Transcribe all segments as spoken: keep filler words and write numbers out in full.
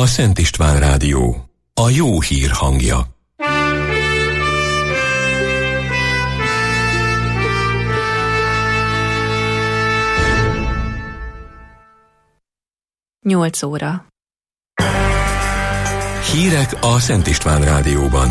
a Szent István Rádió, a jó hír hangja. Nyolc óra. Hírek a Szent István Rádióban.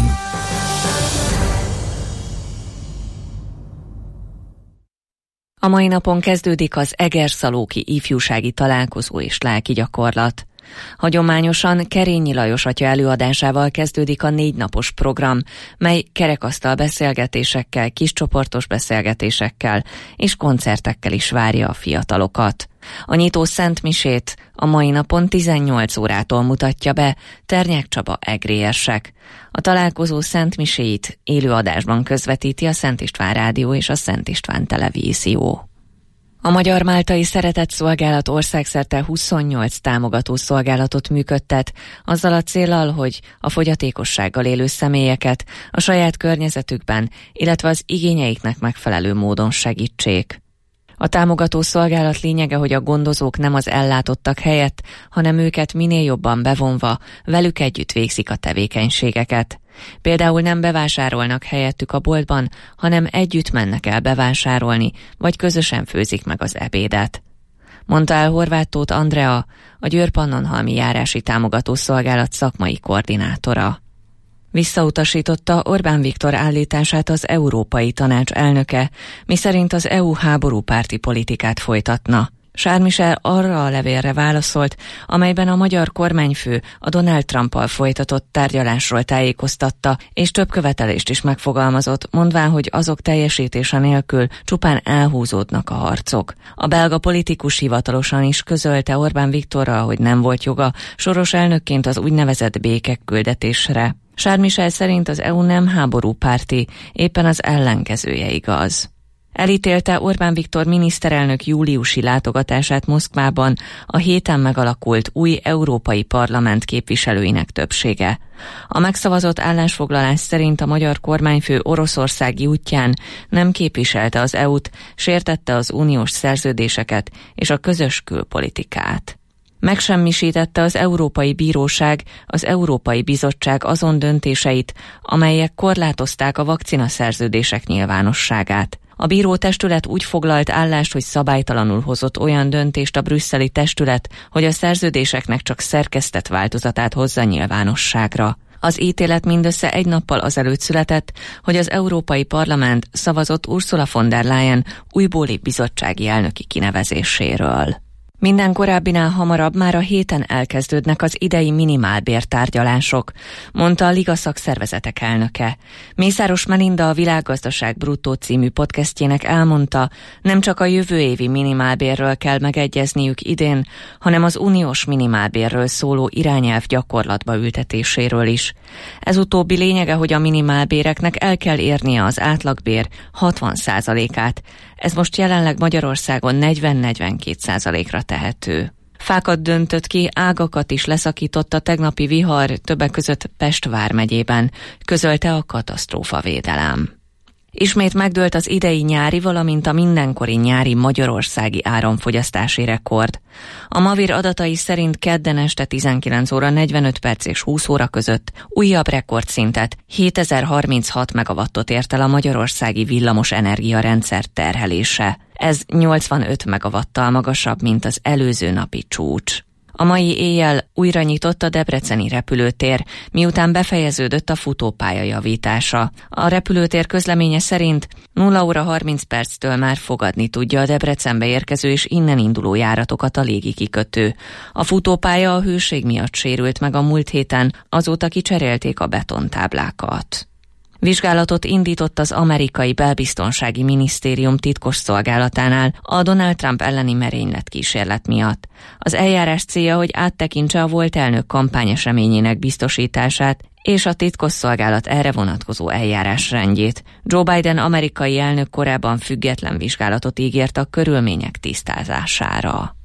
A mai napon kezdődik az Egerszalóki ifjúsági találkozó és lelki gyakorlat. Hagyományosan Kerényi Lajos atya előadásával kezdődik a négy napos program, mely kerekasztal beszélgetésekkel, kiscsoportos beszélgetésekkel és koncertekkel is várja a fiatalokat. A nyitó szentmisét a mai napon tizennyolc órától mutatja be Ternyák Csaba egrérsek. A találkozó szentmiséit élőadásban közvetíti a Szent István Rádió és a Szent István Televízió. A Magyar-Máltai Szeretetszolgálat országszerte huszonnyolc támogató szolgálatot működtet, azzal a céllal, hogy a fogyatékossággal élő személyeket a saját környezetükben, illetve az igényeiknek megfelelő módon segítsék. A támogató szolgálat lényege, hogy a gondozók nem az ellátottak helyett, hanem őket minél jobban bevonva, velük együtt végzik a tevékenységeket. Például nem bevásárolnak helyettük a boltban, hanem együtt mennek el bevásárolni, vagy közösen főzik meg az ebédet. Mondta el Horváth Tóth Andrea, a Győr-Pannonhalmi járási támogató szolgálat szakmai koordinátora. Visszautasította Orbán Viktor állítását az Európai Tanács elnöke, miszerint az é u háborúpárti politikát folytatna. Charles Michel arra a levélre válaszolt, amelyben a magyar kormányfő a Donald Trumpal folytatott tárgyalásról tájékoztatta, és több követelést is megfogalmazott, mondván, hogy azok teljesítése nélkül csupán elhúzódnak a harcok. A belga politikus hivatalosan is közölte Orbán Viktorral, hogy nem volt joga soros elnökként az úgynevezett békeküldetésre. Charles Michel szerint az é u nem háborúpárti, éppen az ellenkezője igaz. Elítélte Orbán Viktor miniszterelnök júliusi látogatását Moszkvában a héten megalakult új Európai Parlament képviselőinek többsége. A megszavazott állásfoglalás szerint a magyar kormányfő oroszországi útján nem képviselte az é u-t, sértette az uniós szerződéseket és a közös külpolitikát. Megsemmisítette az Európai Bíróság, az Európai Bizottság azon döntéseit, amelyek korlátozták a vakcinaszerződések nyilvánosságát. A bírótestület úgy foglalt állást, hogy szabálytalanul hozott olyan döntést a brüsszeli testület, hogy a szerződéseknek csak szerkesztett változatát hozza nyilvánosságra. Az ítélet mindössze egy nappal azelőtt született, hogy az Európai Parlament szavazott Ursula von der Leyen újbóli bizottsági elnöki kinevezéséről. Minden korábbinál hamarabb már a héten elkezdődnek az idei minimálbértárgyalások, mondta a Liga szakszervezetek elnöke. Mészáros Melinda a Világgazdaság Bruttó című podcastjének elmondta, nem csak a jövő évi minimálbérről kell megegyezniük idén, hanem az uniós minimálbérről szóló irányelv gyakorlatba ültetéséről is. Ez utóbbi lényege, hogy a minimálbéreknek el kell érnie az átlagbér hatvan százalékát. Ez most jelenleg Magyarországon negyven-negyvenkét százalékra tehető. Fákat döntött ki, ágakat is leszakított a tegnapi vihar, többek között Pest vármegyében, közölte a katasztrófavédelem. Ismét megdőlt az idei nyári, valamint a mindenkori nyári magyarországi áramfogyasztási rekord. A Mavir adatai szerint kedden este tizenkilenc óra negyvenöt perc és húsz óra között újabb rekordszintet, hétezer-harminchat megawattot ért el a magyarországi villamos energiarendszer terhelése. Ez nyolcvanöt megawattal magasabb, mint az előző napi csúcs. A mai éjjel újra nyitott a debreceni repülőtér, miután befejeződött a futópálya javítása. A repülőtér közleménye szerint nulla óra harminc perctől már fogadni tudja a Debrecenbe érkező és innen induló járatokat a légikikötő. A futópálya a hőség miatt sérült meg a múlt héten, azóta kicserélték a betontáblákat. Vizsgálatot indított az amerikai belbiztonsági minisztérium titkos szolgálatánál a Donald Trump elleni merényletkísérlet miatt. Az eljárás célja, hogy áttekintse a volt elnök kampányeseményének biztosítását és a titkosszolgálat erre vonatkozó eljárásrendjét. Joe Biden amerikai elnök korábban független vizsgálatot ígért a körülmények tisztázására.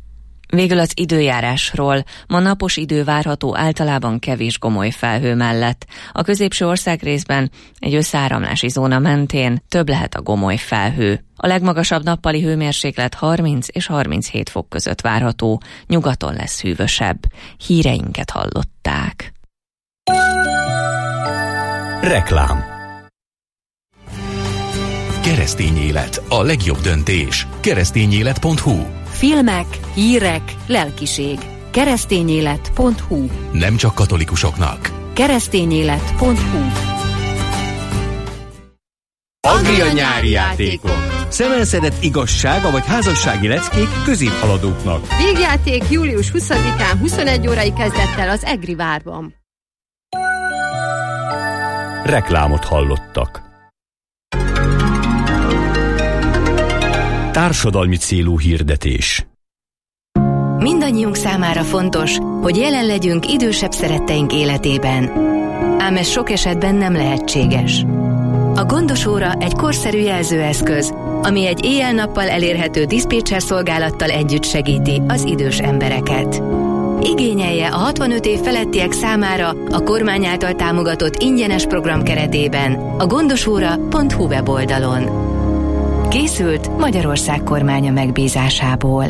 Végül az időjárásról. Ma napos idő várható, általában kevés gomoly felhő mellett. A középső országrészben egy összeáramlási zóna mentén több lehet a gomoly felhő. A legmagasabb nappali hőmérséklet harminc és harminchét fok között várható, nyugaton lesz hűvösebb. Híreinket hallották. Reklám. Keresztény élet, a legjobb döntés. keresztényélet pont hu. Filmek, hírek, lelkiség. keresztényélet pont hu. Nem csak katolikusoknak. keresztényélet pont hu. Agria nyári játékok. Szemelszedett igazsága vagy házassági leckék középhaladóknak. Végjáték július huszadikán huszonegy órai kezdettel az Egri várban. Reklámot hallottak. Társadalmi célú hirdetés. Mindannyiunk számára fontos, hogy jelen legyünk idősebb szeretteink életében. Ám ez sok esetben nem lehetséges. A gondos óra egy korszerű jelzőeszköz, ami egy éjjel-nappal elérhető diszpécser szolgálattal együtt segíti az idős embereket. Igényelje a hatvanöt év felettiek számára a kormány által támogatott ingyenes program keretében a gondosóra pont hu weboldalon. Készült Magyarország kormánya megbízásából.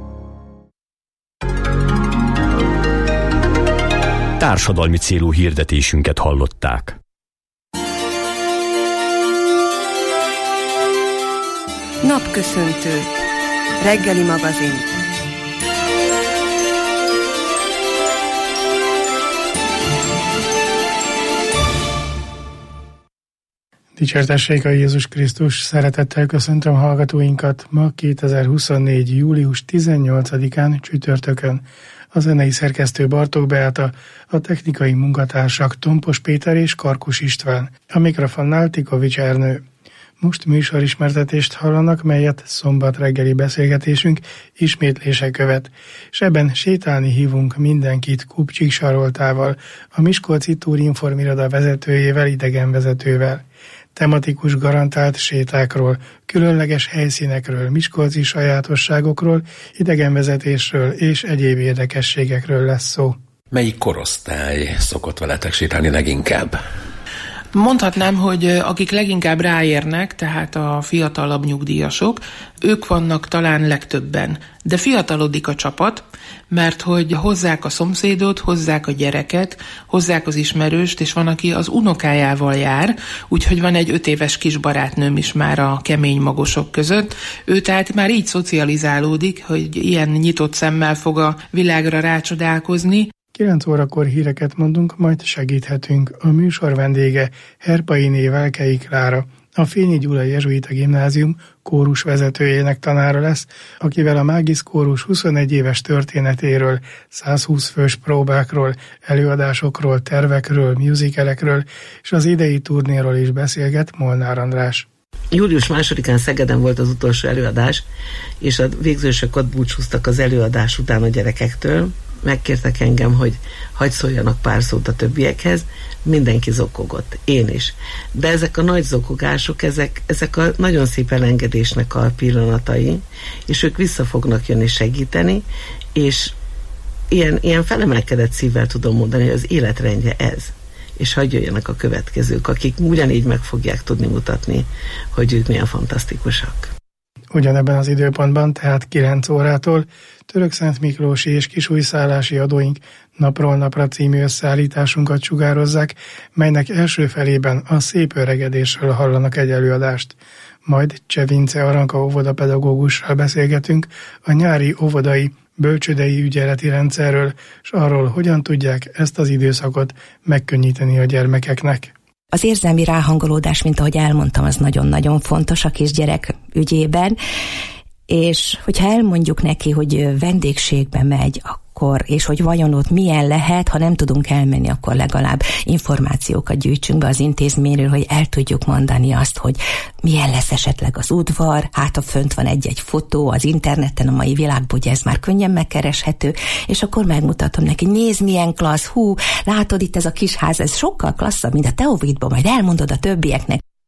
Társadalmi célú hirdetésünket hallották. Napköszöntő. Reggeli magazin. Dicsértessék a Jézus Krisztus, szeretettel köszöntöm hallgatóinkat ma kétezer-huszonnégy. július tizennyolcadikán csütörtökön. A zenei szerkesztő Bartók Beáta, a technikai munkatársak Tompos Péter és Karkus István, a mikrofonnál Tikovics Ernő. Most műsorismertetést hallanak, melyet szombat reggeli beszélgetésünk ismétlése követ, és ebben sétálni hívunk mindenkit Kupcsik Saroltával, a Miskolci Túrinform iroda vezetőjével, idegenvezetővel. Tematikus garantált sétákról, különleges helyszínekről, miskolci sajátosságokról, idegenvezetésről és egyéb érdekességekről lesz szó. Melyik korosztály szokott veletek sétálni leginkább? Mondhatnám, hogy akik leginkább ráérnek, tehát a fiatalabb nyugdíjasok, ők vannak talán legtöbben. De fiatalodik a csapat, mert hogy hozzák a szomszédot, hozzák a gyereket, hozzák az ismerőst, és van, aki az unokájával jár, úgyhogy van egy öt éves kis barátnőm is már a kemény magosok között. Ő tehát már így szocializálódik, hogy ilyen nyitott szemmel fog a világra rácsodálkozni. kilenc órakor híreket mondunk, majd segíthetünk. A műsor vendége Herpainé Velkei Klára, a Fényi Gyula Jezsuita Gimnázium kórus vezetőjének tanára lesz, akivel a Mágisz kórus huszonegy éves történetéről, százhúsz fős próbákról, előadásokról, tervekről, musicalekről és az idei turnéról is beszélget Molnár András. július másodikán Szegeden volt az utolsó előadás, és a végzősök ott búcsúztak az előadás után a gyerekektől. Megkértek engem, hogy hadd szóljanak pár szót a többiekhez, mindenki zokogott, én is. De ezek a nagy zokogások, ezek, ezek a nagyon szép elengedésnek a pillanatai, és ők vissza fognak jönni segíteni, és ilyen, ilyen felemelkedett szívvel tudom mondani, hogy az életrendje ez. És hadd jöjjenek a következők, akik ugyanígy meg fogják tudni mutatni, hogy ők milyen fantasztikusak. Ugyanebben az időpontban, tehát kilenc órától Törökszent Miklósi és kisújszállási adóink Napról Napra című összeállításunkat sugározzák, melynek első felében a szép öregedésről hallanak egy előadást. Majd Cseh Vince Aranka óvodapedagógussal beszélgetünk a nyári óvodai bölcsődei ügyeleti rendszerről, és arról, hogyan tudják ezt az időszakot megkönnyíteni a gyermekeknek. Az érzelmi ráhangolódás, mint ahogy elmondtam, az nagyon-nagyon fontos a kisgyerek ügyében, és hogyha elmondjuk neki, hogy vendégségbe megy, akkor, és hogy vajon ott milyen lehet, ha nem tudunk elmenni, akkor legalább információkat gyűjtsünk be az intézményről, hogy el tudjuk mondani azt, hogy milyen lesz esetleg az udvar, hát ha fönt van egy-egy fotó az interneten, a mai világban, ugye ez már könnyen megkereshető, és akkor megmutatom neki, nézd milyen klassz, hú, látod itt ez a kis ház, ez sokkal klasszabb, mint a Teovidban, majd elmondod a többieknek.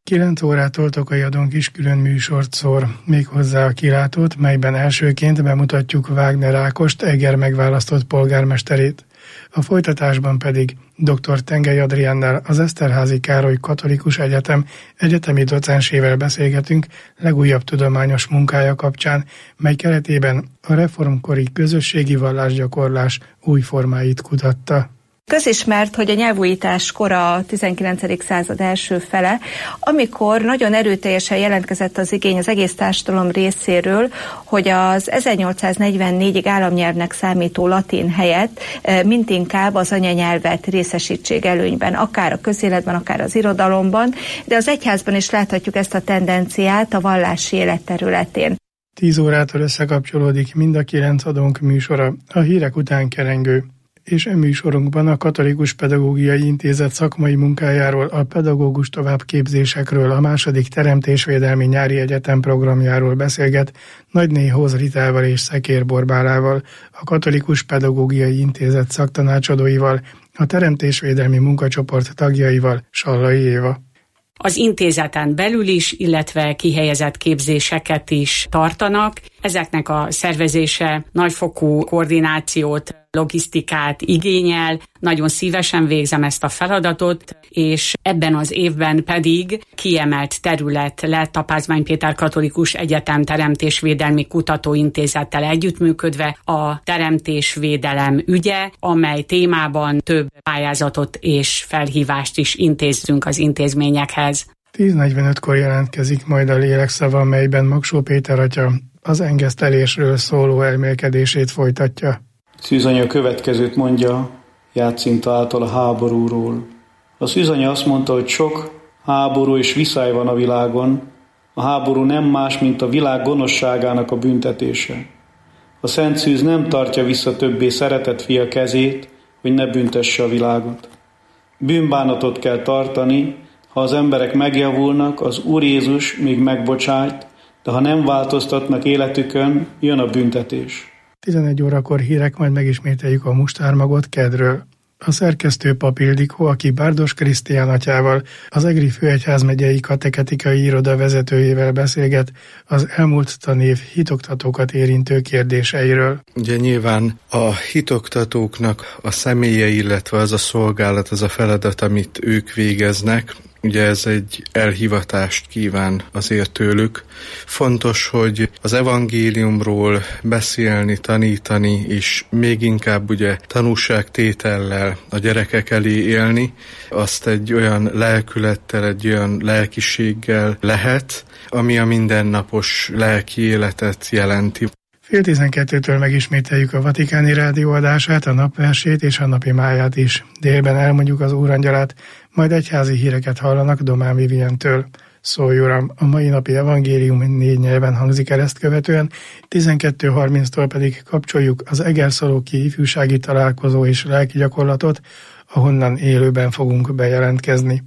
kilenc órától Tokai Adonk is külön műsort szór, méghozzá a Kilátót, melyben elsőként bemutatjuk Wagner Ákost, Eger megválasztott polgármesterét. A folytatásban pedig dr. Tengely Adriánnal, az Eszterházy Károly Katolikus Egyetem egyetemi docensével beszélgetünk legújabb tudományos munkája kapcsán, mely keretében a reformkori közösségi vallásgyakorlás új formáit kutatta. Közismert, hogy a nyelvújítás kora a tizenkilencedik század első fele, amikor nagyon erőteljesen jelentkezett az igény az egész társadalom részéről, hogy az ezernyolcszáznegyvennégyig államnyelvnek számító latin helyett mindinkább az anyanyelvet részesítsék előnyben, akár a közéletben, akár az irodalomban, de az egyházban is láthatjuk ezt a tendenciát a vallási élet területén. Tíz órától összekapcsolódik mind a kilenc adónk műsora, a hírek után kerengő. És e műsorunkban a Katolikus Pedagógiai Intézet szakmai munkájáról, a pedagógus továbbképzésekről, a második Teremtésvédelmi Nyári Egyetem programjáról beszélget Nagyné Hoz Ritával és Szekér Borbálával, a Katolikus Pedagógiai Intézet szaktanácsadóival, a Teremtésvédelmi Munkacsoport tagjaival, Sallai Éva. Az intézeten belül is, illetve kihelyezett képzéseket is tartanak. Ezeknek a szervezése nagyfokú koordinációt, logisztikát igényel. Nagyon szívesen végzem ezt a feladatot, és ebben az évben pedig kiemelt terület lett a Pázmány Péter Katolikus Egyetem Teremtésvédelmi Kutatóintézettel együttműködve a teremtésvédelem ügye, amely témában több pályázatot és felhívást is intézzünk az intézményekhez. tíz negyvenötkor jelentkezik majd a lélekszava, melyben Magsó Péter atya az engesztelésről szóló elmélkedését folytatja. Szűzanya a következőt mondja Jácinta által a háborúról. A Szűzanya azt mondta, hogy sok háború és viszály van a világon. A háború nem más, mint a világ gonoszságának a büntetése. A Szent Szűz nem tartja vissza többé szeretett fia kezét, hogy ne büntesse a világot. Bűnbánatot kell tartani, ha az emberek megjavulnak, az Úr Jézus még megbocsájt, de ha nem változtatnak életükön, jön a büntetés. tizenegy órakor hírek, majd megismételjük a mustármagot kedről. A szerkesztő Pap Ildikó, aki Bárdos Krisztián atyával, az Egri Főegyházmegyei Kateketikai Iroda vezetőjével beszélget az elmúlt tanév hitoktatókat érintő kérdéseiről. Ugye nyilván a hitoktatóknak a személye, illetve az a szolgálat, az a feladat, amit ők végeznek, ugye ez egy elhivatást kíván azért tőlük. Fontos, hogy az evangéliumról beszélni, tanítani, és még inkább ugye tanúságtétellel a gyerekek elé élni, azt egy olyan lelkülettel, egy olyan lelkiséggel lehet, ami a mindennapos lelki életet jelenti. Fél tizenkettőtől megismételjük a Vatikáni Rádió adását, a napversét és a napi máját is. Délben elmondjuk az Úrangyalát, majd egyházi híreket hallanak Domán Vivientől. Szólj Uram, a mai napi evangélium négy nyelven hangzik el, ezt követően, tizenkettő harminctól pedig kapcsoljuk az Egerszalóki ifjúsági találkozó és lelki gyakorlatot, ahonnan élőben fogunk bejelentkezni.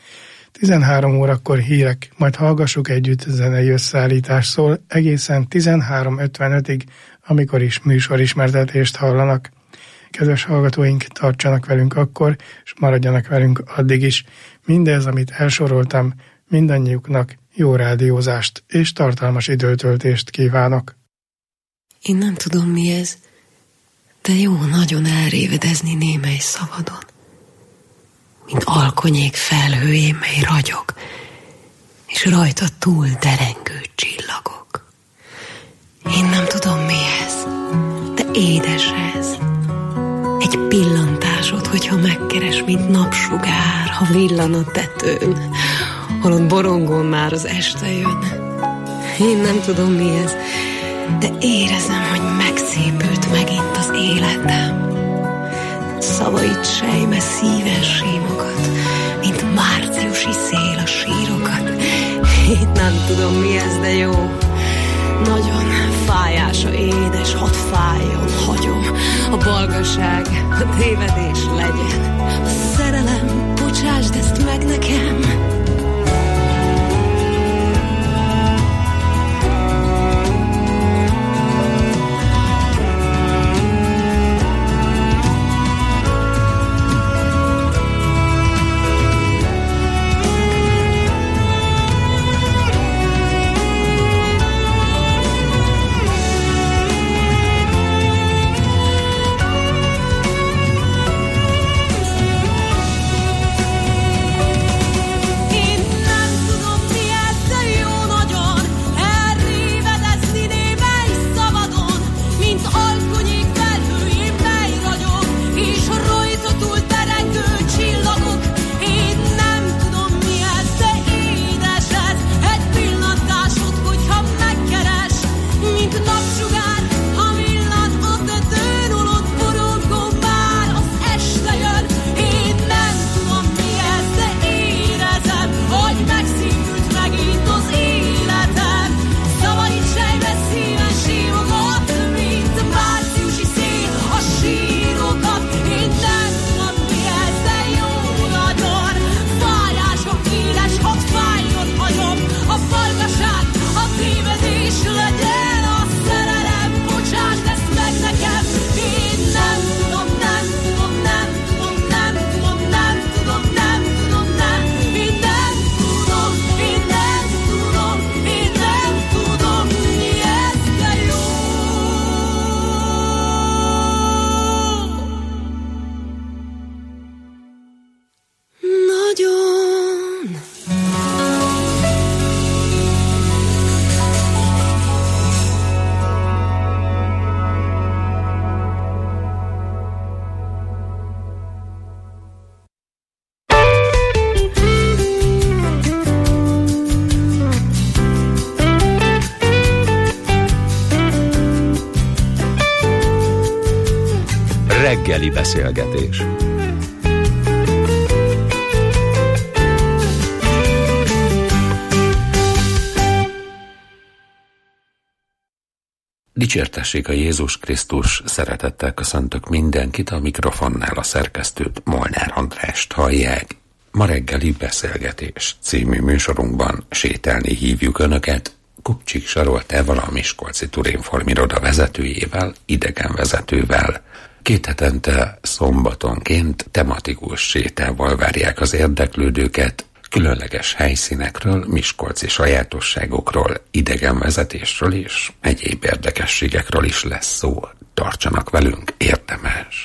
tizenhárom órakor hírek, majd hallgassuk együtt zenei összeállítás szól egészen tizenhárom ötvenötig, amikor is műsorismertetést hallanak. Kedves hallgatóink, tartsanak velünk akkor, és maradjanak velünk addig is. Mindez, amit elsoroltam, mindannyiuknak jó rádiózást és tartalmas időtöltést kívánok. Én nem tudom, mi ez, de jó nagyon elrévedezni némely szavadon, mint alkonyék felhőjén, mely ragyog, és rajta túl derengő csillagok. Én nem tudom, mi ez, de édes ez. Egy pillantásod, hogyha megkeres, mint napsugár, ha villan a tetőn, holott borongón már az este jön. Én nem tudom, mi ez, de érezem, hogy megszépült megint az életem. Szavaid sejme szíven símogat, mint márciusi szél a sírokat. Én nem tudom, mi ez, de jó. Nagyon fájás, a édes, hadd fájjon, hagyom. A balgaság, a tévedés legyen. A szerelem, bocsásd ezt meg nekem. Reggeli beszélgetés. Dicsértessék a Jézus Krisztus, szeretettel köszöntök mindenkit, a mikrofonnál a szerkesztőt, Molnár Andrást hallják. Ma reggeli beszélgetés című műsorunkban sétálni hívjuk Önöket Kupcsik Saroltával, a Miskolci Turinform iroda vezetőjével, idegenvezetővel. Két hetente szombatonként tematikus sétával várják az érdeklődőket, különleges helyszínekről, miskolci sajátosságokról, idegenvezetésről és egyéb érdekességekről is lesz szó. Tartsanak velünk, érdemes!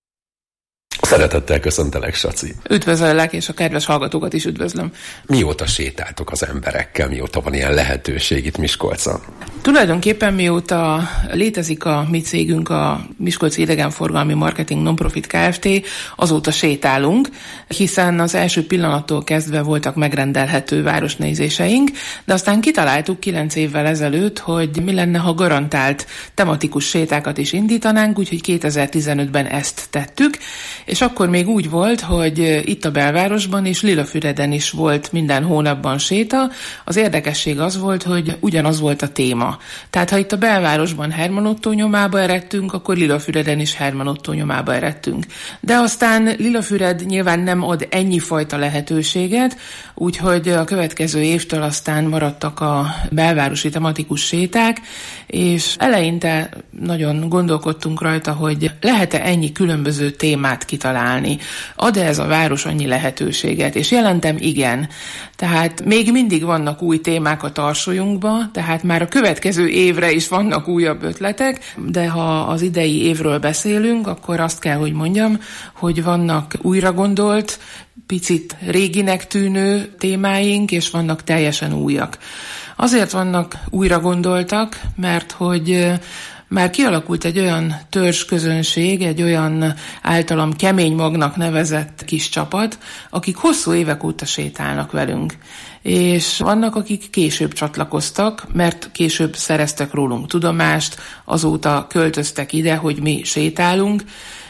Szeretettel köszöntelek, Saci. Üdvözöllek, és a kedves hallgatókat is üdvözlöm. Mióta sétáltok az emberekkel, mióta van ilyen lehetőség itt Miskolcon? Tulajdonképpen mióta létezik a mi cégünk, a Miskolci Idegenforgalmi Marketing Nonprofit Kft., azóta sétálunk, hiszen az első pillanattól kezdve voltak megrendelhető városnézéseink, de aztán kitaláltuk kilenc évvel ezelőtt, hogy mi lenne, ha garantált tematikus sétákat is indítanánk, úgyhogy kétezer-tizenötben ezt tettük, és akkor még úgy volt, hogy itt a belvárosban és Lillafüreden is volt minden hónapban séta. Az érdekesség az volt, hogy ugyanaz volt a téma. Tehát ha itt a belvárosban Herman Ottó nyomába eredtünk, akkor Lillafüreden is Herman Ottó nyomába eredtünk. De aztán Lillafüred nyilván nem ad ennyi fajta lehetőséget, úgyhogy a következő évtől aztán maradtak a belvárosi tematikus séták, és eleinte nagyon gondolkodtunk rajta, hogy lehet-e ennyi különböző témát kitalálni. Ad-e ez a város annyi lehetőséget? És jelentem, igen. Tehát még mindig vannak új témák a tarsolyunkba, tehát már a következő évre is vannak újabb ötletek, de ha az idei évről beszélünk, akkor azt kell, hogy mondjam, hogy vannak újra gondolt, picit réginek tűnő témáink, és vannak teljesen újak. Azért vannak újra gondoltak, mert hogy már kialakult egy olyan törzsközönség, egy olyan általam kemény magnak nevezett kis csapat, akik hosszú évek óta sétálnak velünk. És vannak, akik később csatlakoztak, mert később szereztek rólunk tudomást, azóta költöztek ide, hogy mi sétálunk,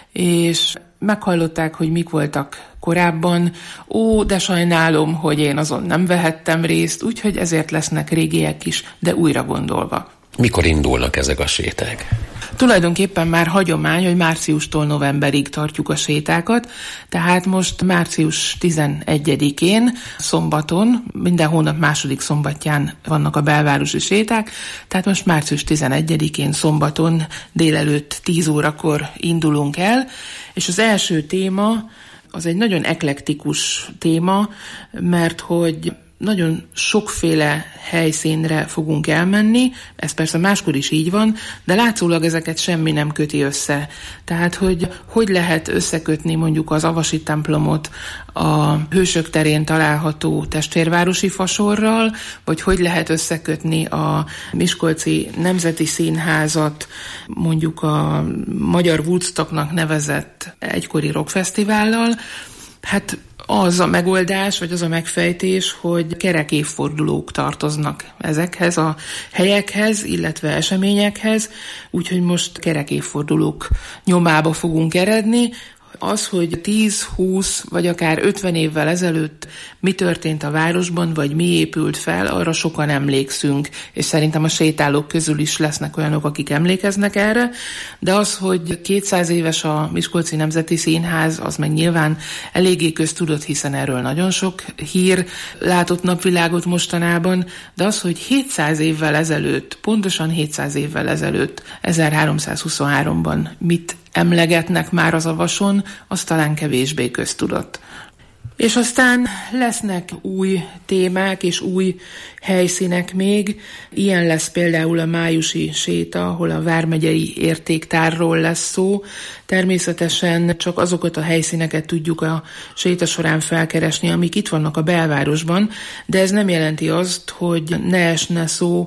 és meghallották, hogy mik voltak korábban. Ó, de sajnálom, hogy én azon nem vehettem részt, úgyhogy ezért lesznek régiek is, de újra gondolva. Mikor indulnak ezek a séták? Tulajdonképpen már hagyomány, hogy márciustól novemberig tartjuk a sétákat, tehát most március tizenegyedikén, szombaton, minden hónap második szombatján vannak a belvárosi séták, tehát most március tizenegyedikén szombaton délelőtt tíz órakor indulunk el, és az első téma az egy nagyon eklektikus téma, mert hogy nagyon sokféle helyszínre fogunk elmenni, ez persze máskor is így van, de látszólag ezeket semmi nem köti össze. Tehát, hogy hogy lehet összekötni mondjuk az Avasi templomot a Hősök terén található testvérvárosi fasorral, vagy hogy lehet összekötni a Miskolci Nemzeti Színházat mondjuk a Magyar Woodstocknak nevezett egykori rockfesztivállal. Hát az a megoldás, vagy az a megfejtés, hogy kerek évfordulók tartoznak ezekhez a helyekhez, illetve eseményekhez, úgyhogy most kerek évfordulók nyomába fogunk eredni. Az, hogy tíz, húsz vagy akár ötven évvel ezelőtt mi történt a városban, vagy mi épült fel, arra sokan emlékszünk, és szerintem a sétálók közül is lesznek olyanok, akik emlékeznek erre, de az, hogy kétszáz éves a Miskolci Nemzeti Színház, az meg nyilván eléggé köztudott, hiszen erről nagyon sok hír látott napvilágot mostanában, de az, hogy hétszáz évvel ezelőtt, pontosan hétszáz évvel ezelőtt, ezerháromszázhuszonháromban mit emlegetnek már az Avason, az talán kevésbé köztudott. És aztán lesznek új témák és új helyszínek még. Ilyen lesz például a májusi séta, ahol a vármegyei értéktárról lesz szó. Természetesen csak azokat a helyszíneket tudjuk a séta során felkeresni, amik itt vannak a belvárosban, de ez nem jelenti azt, hogy ne esne szó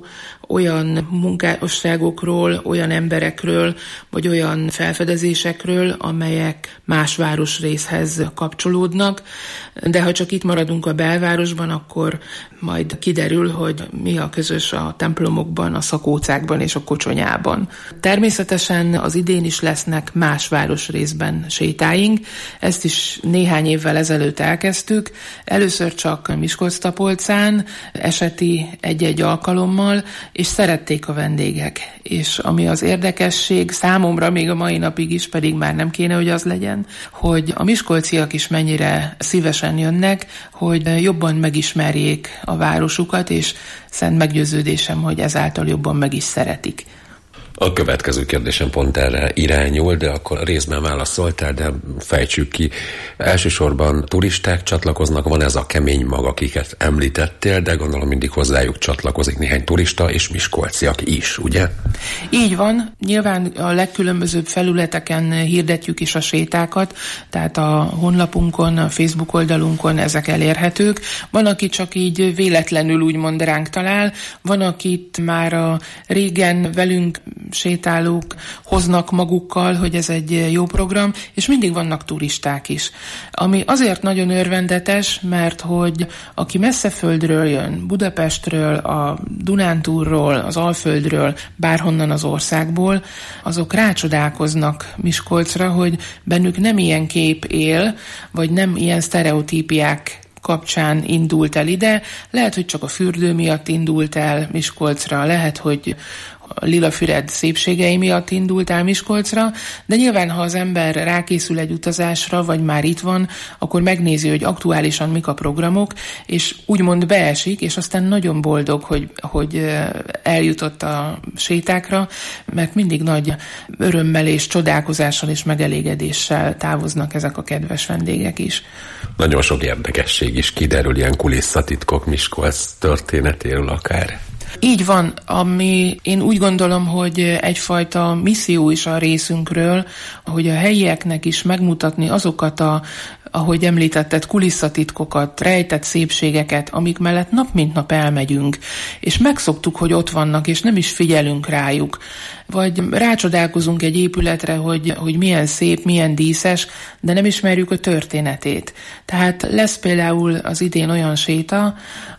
olyan munkásságokról, olyan emberekről, vagy olyan felfedezésekről, amelyek más városrészhez kapcsolódnak. De ha csak itt maradunk a belvárosban, akkor majd kiderül, hogy mi a közös a templomokban, a szakócákban és a kocsonyában. Természetesen az idén is lesznek más városrészben sétáink. Ezt is néhány évvel ezelőtt elkezdtük. Először csak Miskolc-Tapolcán, eseti egy-egy alkalommal, és szerették a vendégek. És ami az érdekesség számomra még a mai napig is, pedig már nem kéne, hogy az legyen, hogy a miskolciak is mennyire szívesen jönnek, hogy jobban megismerjék a városukat, és szent meggyőződésem, hogy ezáltal jobban meg is szeretik. A következő kérdésem pont erre irányul, de akkor részben válaszoltál, de fejtsük ki. Elsősorban turisták csatlakoznak, van ez a kemény mag, akiket említettél, de gondolom mindig hozzájuk csatlakozik néhány turista és miskolciak is, ugye? Így van. Nyilván a legkülönbözőbb felületeken hirdetjük is a sétákat, tehát a honlapunkon, a Facebook oldalunkon ezek elérhetők. Van, aki csak így véletlenül úgymond ránk talál, van, akit már a régen velünk sétálók hoznak magukkal, hogy ez egy jó program, és mindig vannak turisták is. Ami azért nagyon örvendetes, mert hogy aki messzeföldről jön, Budapestről, a Dunántúlról, az Alföldről, bárhonnan az országból, azok rácsodálkoznak Miskolcra, hogy bennük nem ilyen kép él, vagy nem ilyen sztereotípiák kapcsán indult el ide. Lehet, hogy csak a fürdő miatt indult el Miskolcra, lehet, hogy a Lilafüred szépségei miatt indult el Miskolcra, de nyilván, ha az ember rákészül egy utazásra, vagy már itt van, akkor megnézi, hogy aktuálisan mik a programok, és úgymond beesik, és aztán nagyon boldog, hogy, hogy eljutott a sétákra, mert mindig nagy örömmel és csodálkozással és megelégedéssel távoznak ezek a kedves vendégek is. Nagyon sok érdekesség is kiderül, ilyen kulisszatitkok Miskolc történetéről akár. Így van, ami én úgy gondolom, hogy egyfajta misszió is a részünkről, hogy a helyieknek is megmutatni azokat a, ahogy említetted, kulisszatitkokat, rejtett szépségeket, amik mellett nap mint nap elmegyünk, és megszoktuk, hogy ott vannak, és nem is figyelünk rájuk. Vagy rácsodálkozunk egy épületre, hogy, hogy milyen szép, milyen díszes, de nem ismerjük a történetét. Tehát lesz például az idén olyan séta,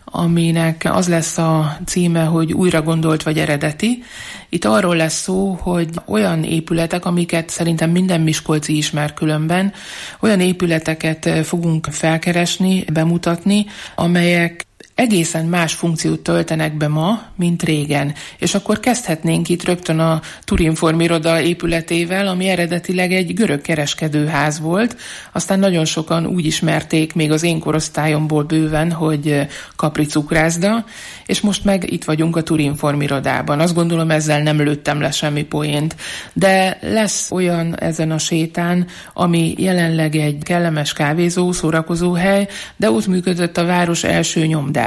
aminek az lesz a címe, hogy újra gondolt vagy eredeti. Itt arról lesz szó, hogy olyan épületek, amiket szerintem minden miskolci ismer különben, olyan épületeket fogunk felkeresni, bemutatni, amelyek egészen más funkciót töltenek be ma, mint régen. És akkor kezdhetnénk itt rögtön a Turinform iroda épületével, ami eredetileg egy görög kereskedőház volt. Aztán nagyon sokan úgy ismerték, még az én korosztályomból bőven, hogy Capri cukrászda, és most meg itt vagyunk a Turinform irodában. Azt gondolom, ezzel nem lőttem le semmi poént. De lesz olyan ezen a sétán, ami jelenleg egy kellemes kávézó, szórakozóhely, de ott működött a város első nyomdája.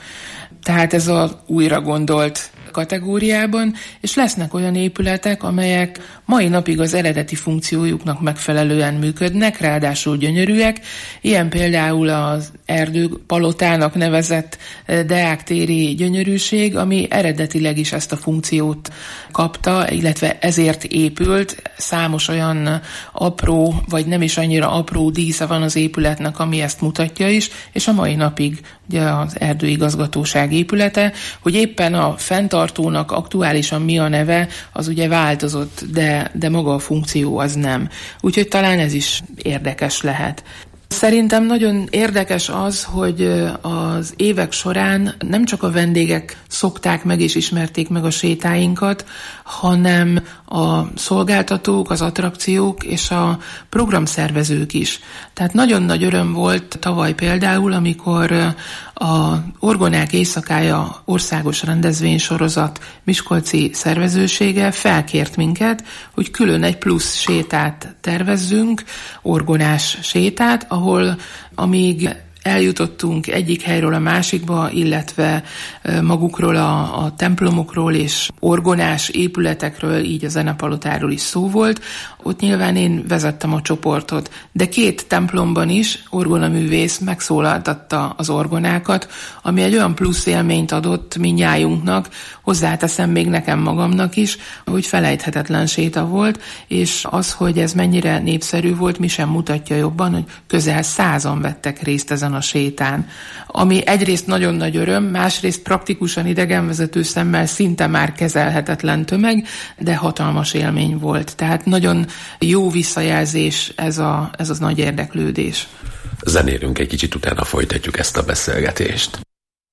Tehát ez az újra gondolt kategóriában, és lesznek olyan épületek, amelyek mai napig az eredeti funkciójuknak megfelelően működnek, ráadásul gyönyörűek. Ilyen például az Erdő palotának nevezett deáktéri gyönyörűség, ami eredetileg is ezt a funkciót kapta, illetve ezért épült. Számos olyan apró, vagy nem is annyira apró dísze van az épületnek, ami ezt mutatja is, és a mai napig ugye az erdőigazgatóság épülete, hogy éppen a fenntartónak aktuálisan mi a neve, az ugye változott, de, de maga a funkció az nem. Úgyhogy talán ez is érdekes lehet. Szerintem nagyon érdekes az, hogy az évek során nem csak a vendégek szokták meg és ismerték meg a sétáinkat, hanem a szolgáltatók, az attrakciók és a programszervezők is. Tehát nagyon nagy öröm volt tavaly például, amikor a Orgonák éjszakája országos rendezvénysorozat miskolci szervezősége felkért minket, hogy külön egy plusz sétát tervezzünk, orgonás sétát, ahol amíg eljutottunk egyik helyről a másikba, illetve magukról a, a templomokról és orgonás épületekről, így a zenepalotáról is szó volt. Ott nyilván én vezettem a csoportot, de két templomban is orgonaművész megszólaltatta az orgonákat, ami egy olyan plusz élményt adott mindnyájunknak, hozzáteszem még nekem magamnak is, hogy felejthetetlen séta volt, és az, hogy ez mennyire népszerű volt, mi sem mutatja jobban, hogy közel százan vettek részt ezen a sétán. Ami egyrészt nagyon nagy öröm, másrészt praktikusan idegenvezető szemmel szinte már kezelhetetlen tömeg, de hatalmas élmény volt. Tehát nagyon jó visszajelzés ez, a, ez az nagy érdeklődés. Zenélünk egy kicsit, utána folytatjuk ezt a beszélgetést.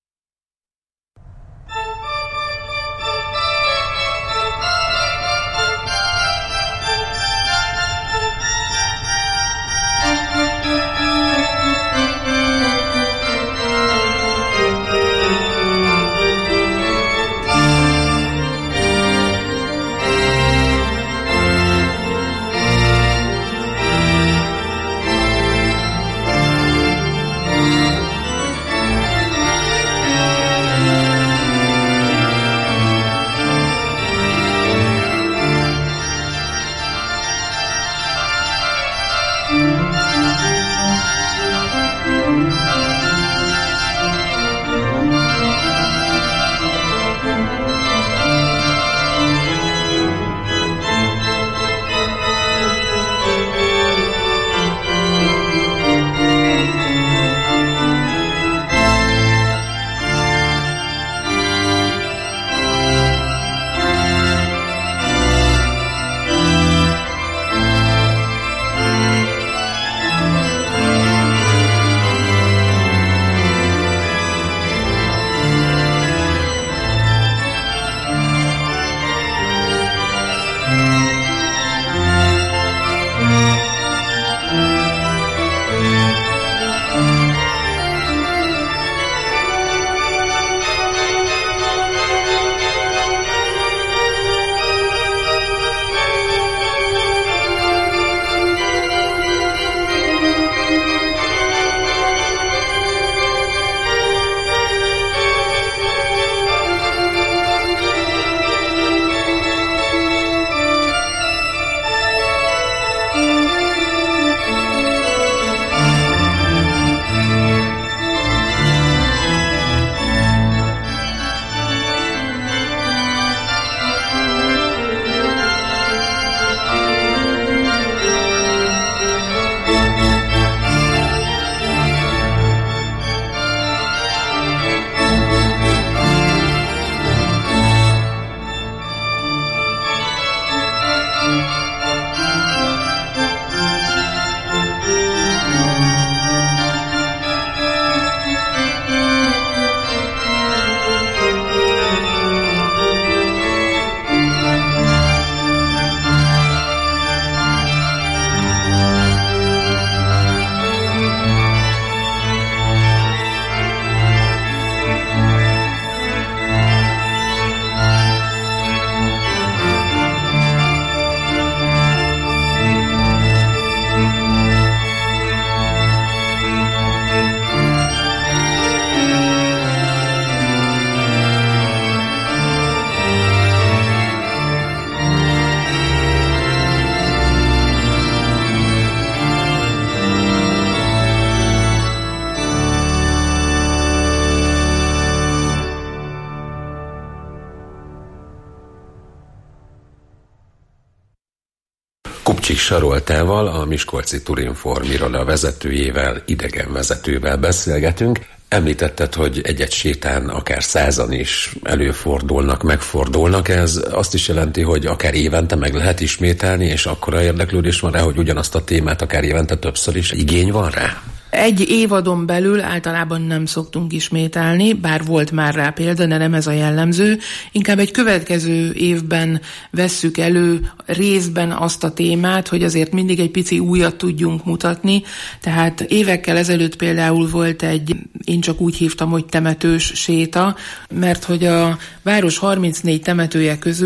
Kupcsik Saroltával, a Miskolci Turinform iroda vezetőjével, idegenvezetővel beszélgetünk. Említetted, hogy egy-egy sétán akár százan is előfordulnak, megfordulnak. Ez azt is jelenti, hogy akár évente meg lehet ismételni, és akkora érdeklődés van rá, hogy ugyanazt a témát akár évente többször is igény van rá? Egy évadon belül általában nem szoktunk ismételni, bár volt már rá példa, de nem ez a jellemző. Inkább egy következő évben vesszük elő részben azt a témát, hogy azért mindig egy pici újat tudjunk mutatni. Tehát évekkel ezelőtt például volt egy, én csak úgy hívtam, hogy temetős séta, mert hogy a város harmincnégy temetője közül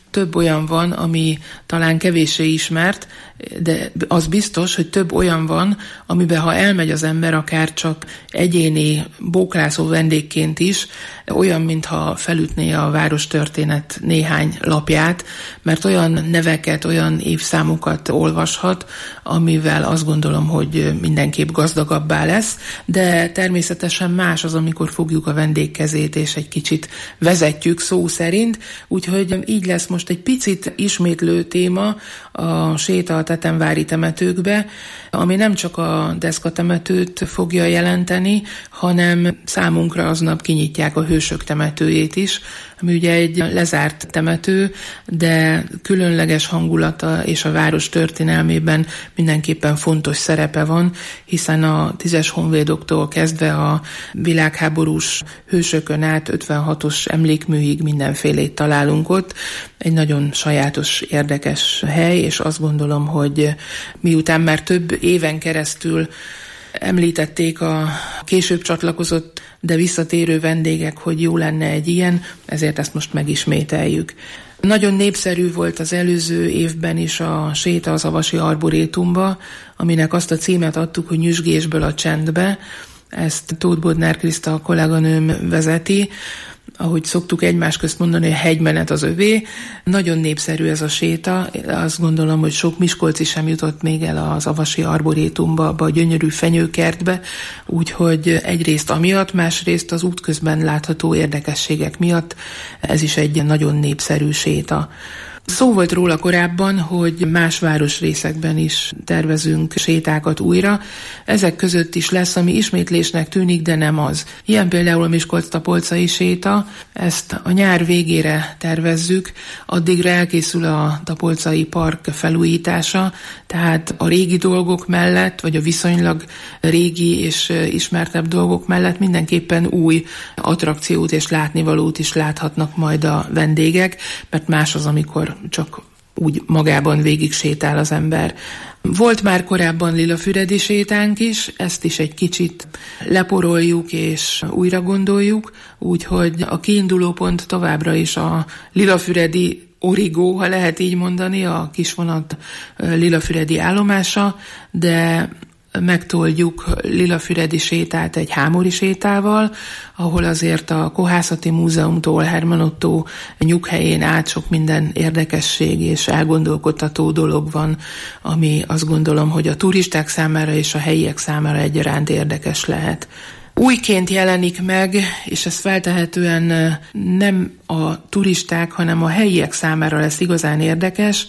több olyan van, ami talán kevéssé ismert, de az biztos, hogy több olyan van, amiben ha elmegy az ember akár csak egyéni bóklászó vendégként is, olyan, mintha felütné a várostörténet néhány lapját, mert olyan neveket, olyan évszámokat olvashat, amivel azt gondolom, hogy mindenképp gazdagabbá lesz, de természetesen más az, amikor fogjuk a vendég kezét, és egy kicsit vezetjük szó szerint, úgyhogy így lesz most egy picit ismétlő téma a séta a Tetemvári temetőkbe, ami nem csak a deszkatemetőt fogja jelenteni, hanem számunkra aznap kinyitják a Hősök temetőjét is, ami ugye egy lezárt temető, de különleges hangulata és a város történelmében mindenképpen fontos szerepe van, hiszen a tízes honvédoktól kezdve a világháborús hősökön át ötvenhatos emlékműig mindenfélét találunk ott. Egy nagyon sajátos, érdekes hely, és azt gondolom, hogy miután már több éven keresztül említették a később csatlakozott, de visszatérő vendégek, hogy jó lenne egy ilyen, ezért ezt most megismételjük. Nagyon népszerű volt az előző évben is a séta az Avasi Arborétumba, aminek azt a címet adtuk, hogy Nyüzsgésből a csendbe. Ezt Tóth Bodnár Kriszta kolléganőm vezeti, ahogy szoktuk egymás közt mondani, a hegymenet az övé. Nagyon népszerű ez a séta, azt gondolom, hogy sok miskolci sem jutott még el az Avasi Arborétumba, abba a gyönyörű fenyőkertbe, úgyhogy egyrészt amiatt, másrészt az útközben látható érdekességek miatt ez is egy nagyon népszerű séta. Szó volt róla korábban, hogy más városrészekben is tervezünk sétákat újra. Ezek között is lesz, ami ismétlésnek tűnik, de nem az. Ilyen például a Miskolc-Tapolcai séta, ezt a nyár végére tervezzük, addigra elkészül a Tapolcai Park felújítása, tehát a régi dolgok mellett, vagy a viszonylag régi és ismertebb dolgok mellett mindenképpen új attrakciót és látnivalót is láthatnak majd a vendégek, mert más az, amikor csak úgy magában végig sétál az ember. Volt már korábban lilafüredi sétánk is, ezt is egy kicsit leporoljuk és újra gondoljuk, úgyhogy a kiinduló pont továbbra is a lilafüredi origó, ha lehet így mondani, a kisvonat lilafüredi állomása, de megtoldjuk lilafüredi sétát egy hámori sétával, ahol azért a Kohászati Múzeumtól Herman Ottó nyughelyén át sok minden érdekesség és elgondolkodtató dolog van, ami azt gondolom, hogy a turisták számára és a helyiek számára egyaránt érdekes lehet. Újként jelenik meg, és ez feltehetően nem a turisták, hanem a helyiek számára lesz igazán érdekes,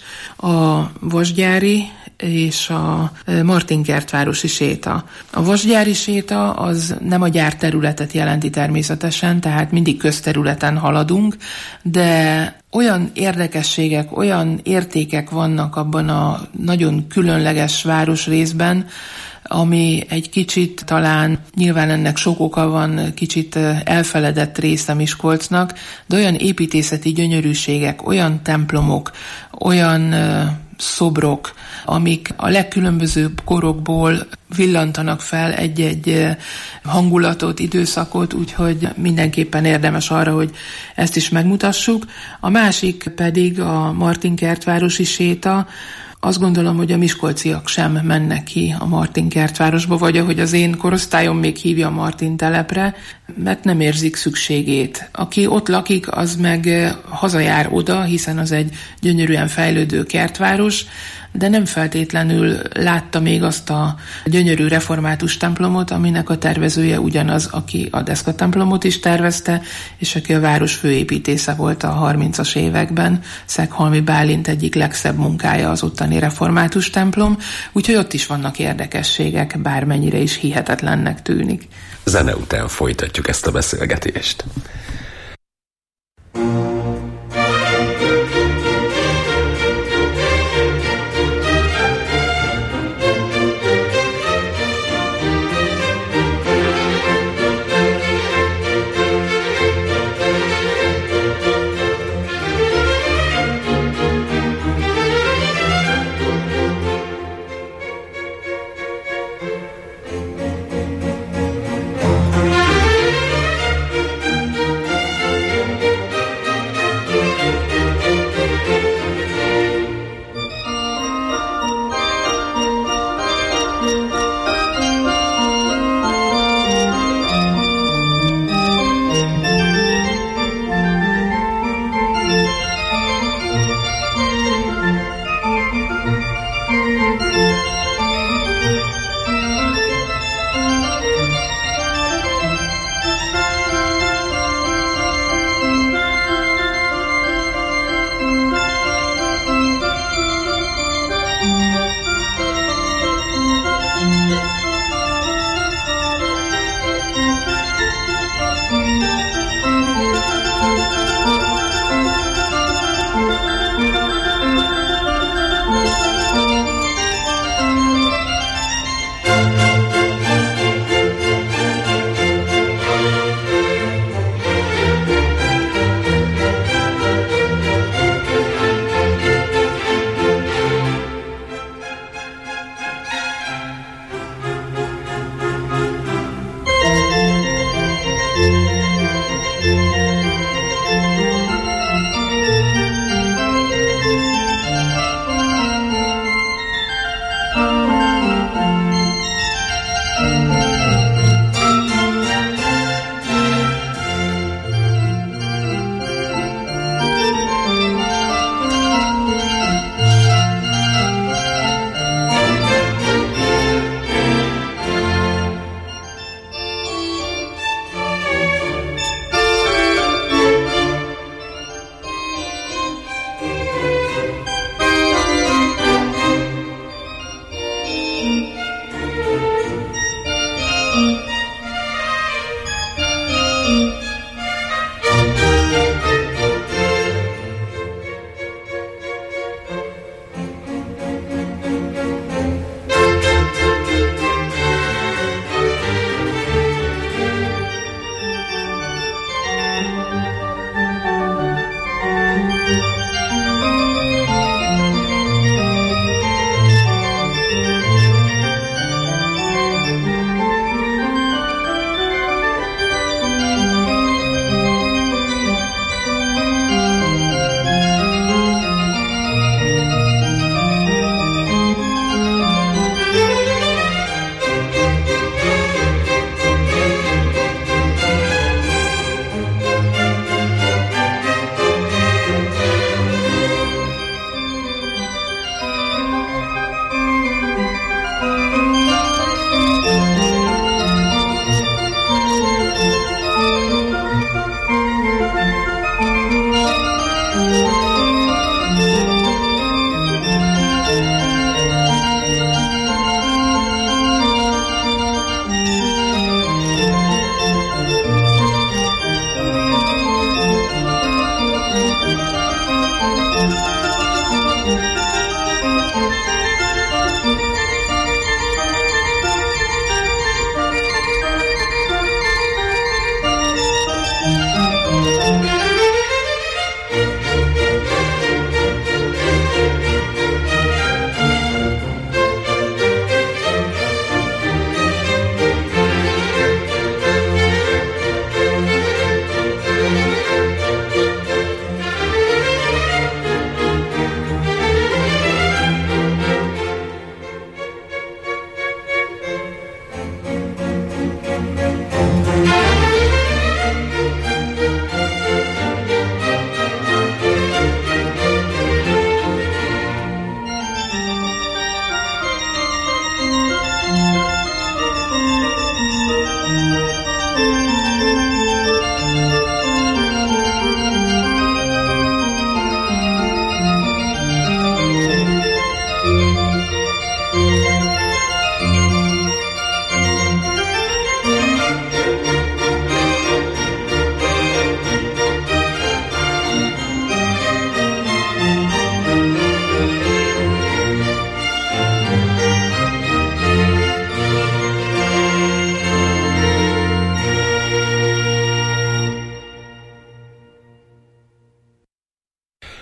a Vasgyári és a Martinkertvárosi séta. A Vasgyári séta az nem a gyárterületet jelenti természetesen, tehát mindig közterületen haladunk, de olyan érdekességek, olyan értékek vannak abban a nagyon különleges városrészben, ami egy kicsit talán, nyilván ennek sok oka van, kicsit elfeledett része Miskolcnak, de olyan építészeti gyönyörűségek, olyan templomok, olyan szobrok, amik a legkülönbözőbb korokból villantanak fel egy-egy hangulatot, időszakot, úgyhogy mindenképpen érdemes arra, hogy ezt is megmutassuk. A másik pedig a Martinkertvárosi séta. Azt gondolom, hogy a miskolciak sem mennek ki a Martinkertvárosba, vagy ahogy az én korosztályom még hívja a Martin telepre, mert nem érzik szükségét. Aki ott lakik, az meg hazajár oda, hiszen az egy gyönyörűen fejlődő kertváros, de nem feltétlenül látta még azt a gyönyörű református templomot, aminek a tervezője ugyanaz, aki a Deszka templomot is tervezte, és aki a város főépítésze volt a harmincas években. Szeghalmi Bálint egyik legszebb munkája az ottani református templom, úgyhogy ott is vannak érdekességek, bármennyire is hihetetlennek tűnik. Zene után folytatjuk ezt a beszélgetést.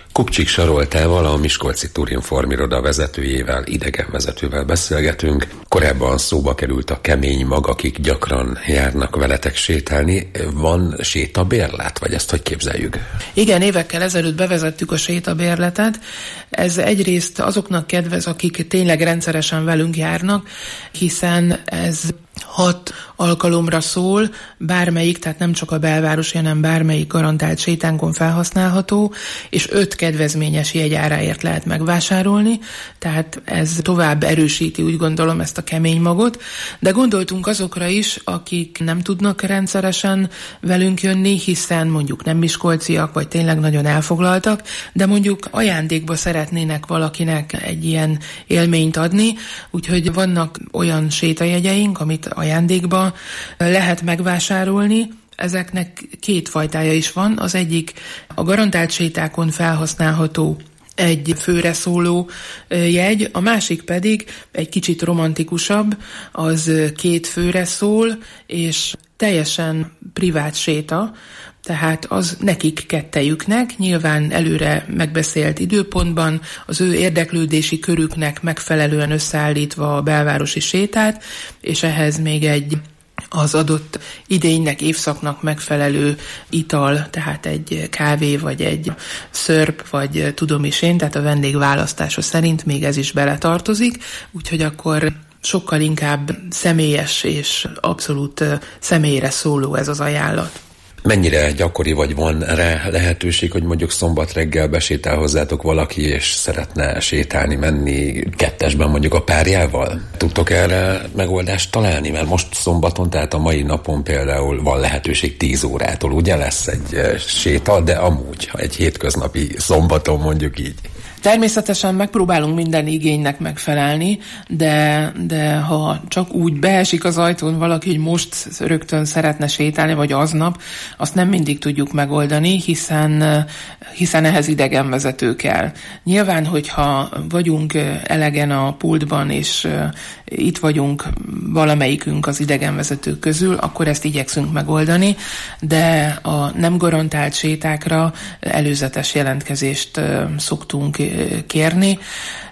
Kupcsik Saroltával, a Miskolci Turinform iroda vezetőjével, idegenvezetővel beszélgetünk. Korábban szóba került a kemény mag, akik gyakran járnak veletek sétálni. Van sétabérlet, vagy ezt hogy képzeljük? Igen, évekkel ezelőtt bevezettük a sétabérletet. Ez egyrészt azoknak kedvez, akik tényleg rendszeresen velünk járnak, hiszen ez hat alkalomra szól, bármelyik, tehát nem csak a belvárosi, hanem bármelyik garantált sétánkon felhasználható, és öt kedvezményes jegyáráért lehet megvásárolni, tehát ez tovább erősíti, úgy gondolom, ezt a kemény magot, de gondoltunk azokra is, akik nem tudnak rendszeresen velünk jönni, hiszen mondjuk nem miskolciak, vagy tényleg nagyon elfoglaltak, de mondjuk ajándékba szeretnének valakinek egy ilyen élményt adni, úgyhogy vannak olyan sétajegyeink, amit ajándékba lehet megvásárolni. Ezeknek két fajtája is van. Az egyik a garantált sétákon felhasználható egy főre szóló jegy, a másik pedig egy kicsit romantikusabb, az két főre szól, és teljesen privát séta, tehát az nekik kettejüknek, nyilván előre megbeszélt időpontban, az ő érdeklődési körüknek megfelelően összeállítva a belvárosi sétát, és ehhez még egy az adott idénynek, évszaknak megfelelő ital, tehát egy kávé, vagy egy szörp, vagy tudom is én, tehát a vendég választása szerint még ez is beletartozik, úgyhogy akkor sokkal inkább személyes és abszolút személyre szóló ez az ajánlat. Mennyire gyakori, vagy van rá lehetőség, hogy mondjuk szombat reggel besétál hozzátok valaki, és szeretne sétálni, menni kettesben mondjuk a párjával? Tudtok erre megoldást találni? Mert most szombaton, tehát a mai napon például van lehetőség tíz órától, ugye lesz egy séta, de amúgy egy hétköznapi szombaton mondjuk így. Természetesen megpróbálunk minden igénynek megfelelni, de, de ha csak úgy beesik az ajtón valaki, hogy most rögtön szeretne sétálni, vagy aznap, azt nem mindig tudjuk megoldani, hiszen, hiszen ehhez idegenvezető kell. Nyilván, hogyha vagyunk elegen a pultban, és itt vagyunk valamelyikünk az idegenvezetők közül, akkor ezt igyekszünk megoldani, de a nem garantált sétákra előzetes jelentkezést szoktunk kérni.